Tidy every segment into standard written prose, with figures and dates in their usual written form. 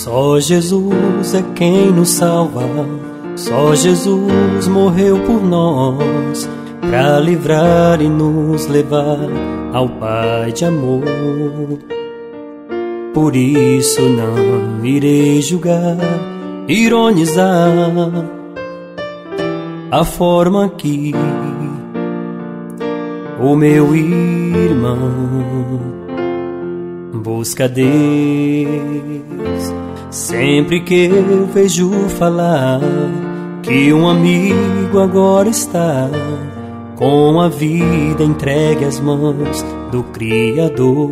Só Jesus é quem nos salva, só Jesus morreu por nós, pra livrar e nos levar ao Pai de amor. Por isso não irei julgar, ironizar a forma que o meu irmão busca Deus. Sempre que eu vejo falar que um amigo agora está com a vida entregue às mãos do Criador,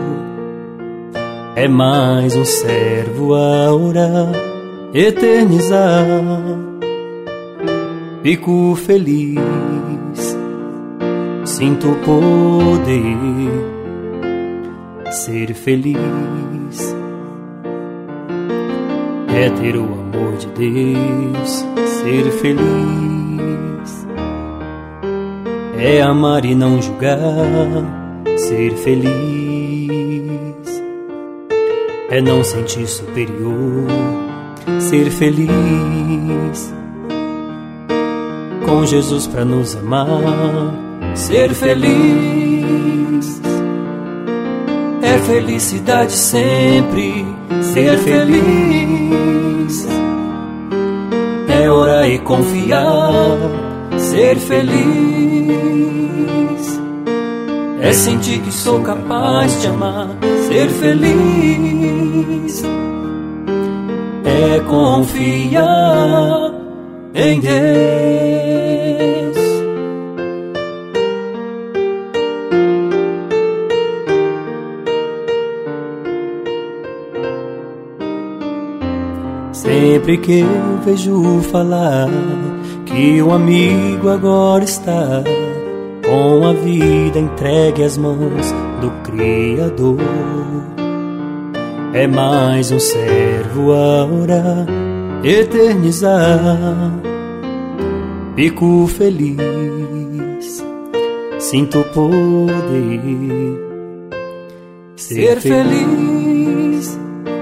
é mais um servo a orar, eternizar. Fico feliz, sinto poder ser feliz. É ter o amor de Deus, ser feliz. É amar e não julgar, ser feliz. É não sentir superior, ser feliz. Com Jesus pra nos amar, ser feliz. É felicidade sempre, ser feliz. É orar e confiar, ser feliz. É sentir que sou capaz de amar, ser feliz. É confiar em Deus. Sempre que eu vejo falar que um amigo agora está com a vida entregue às mãos do Criador, é mais um servo a orar, eternizar. Fico feliz, sinto poder ser feliz.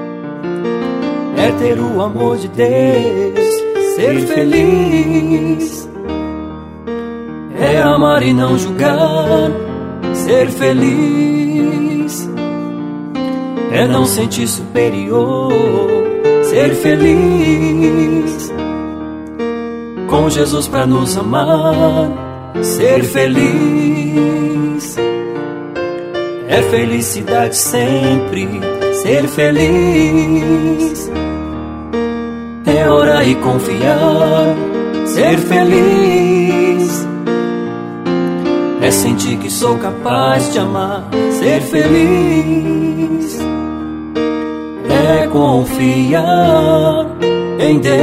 É ter o amor de Deus, ser feliz. É amar e não julgar, ser feliz. É não sentir superior, ser feliz. Com Jesus pra nos amar, ser feliz. É felicidade sempre, ser feliz. É orar e confiar, ser feliz. É sentir que sou capaz de amar, ser feliz. É confiar em Deus.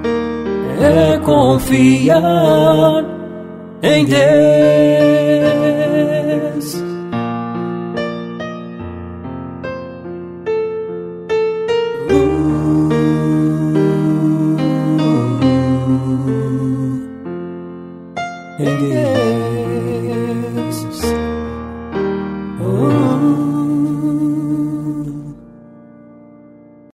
É confiar em Deus.